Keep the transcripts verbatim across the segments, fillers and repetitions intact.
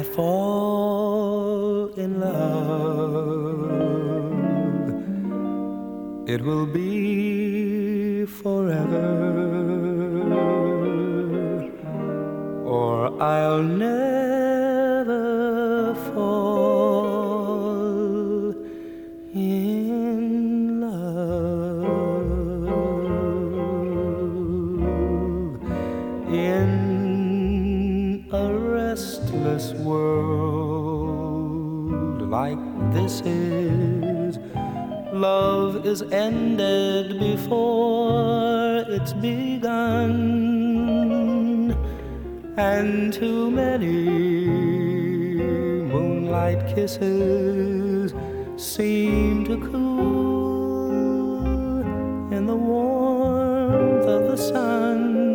fall in love, it will be forever, or I'll never fall in love. In a restless world like this is, love is ended before it's begun, and too many moonlight kisses seem to cool in the warmth of the sun.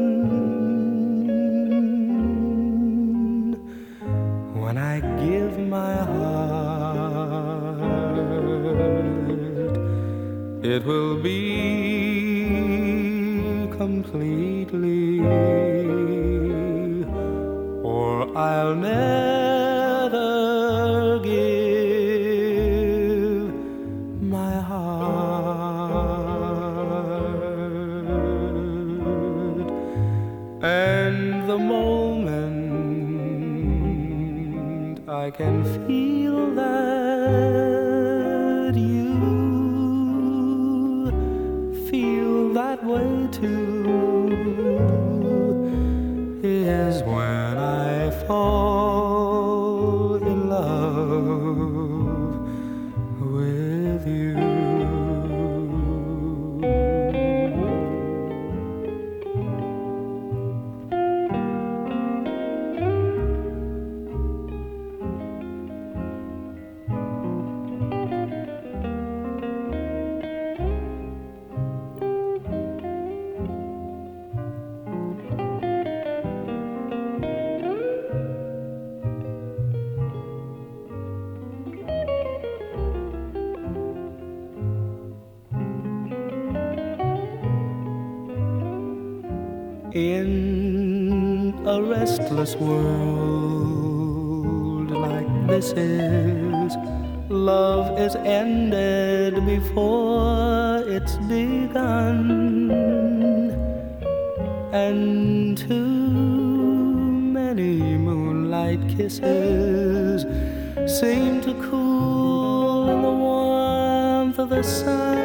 When I give my heart, it will be completely, or I'll never give my heart. And the moment I can feel that you feel that way too is when I fall in love with you. In a restless world like this is, love is ended before it's begun, and too many moonlight kisses seem to cool in the warmth of the sun.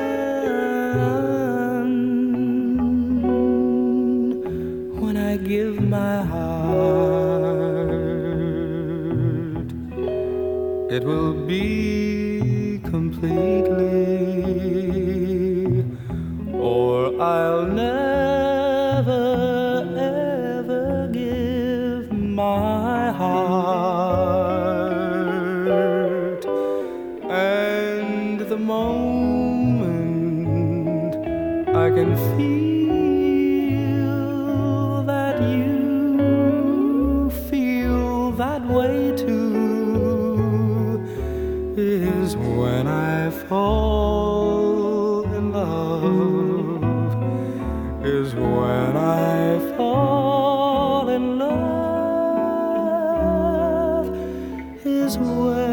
When I give my heart, it will be completely, or I'll never ever give my heart. And the moment I can feel that way too is when I fall in love, is when I fall in love, is when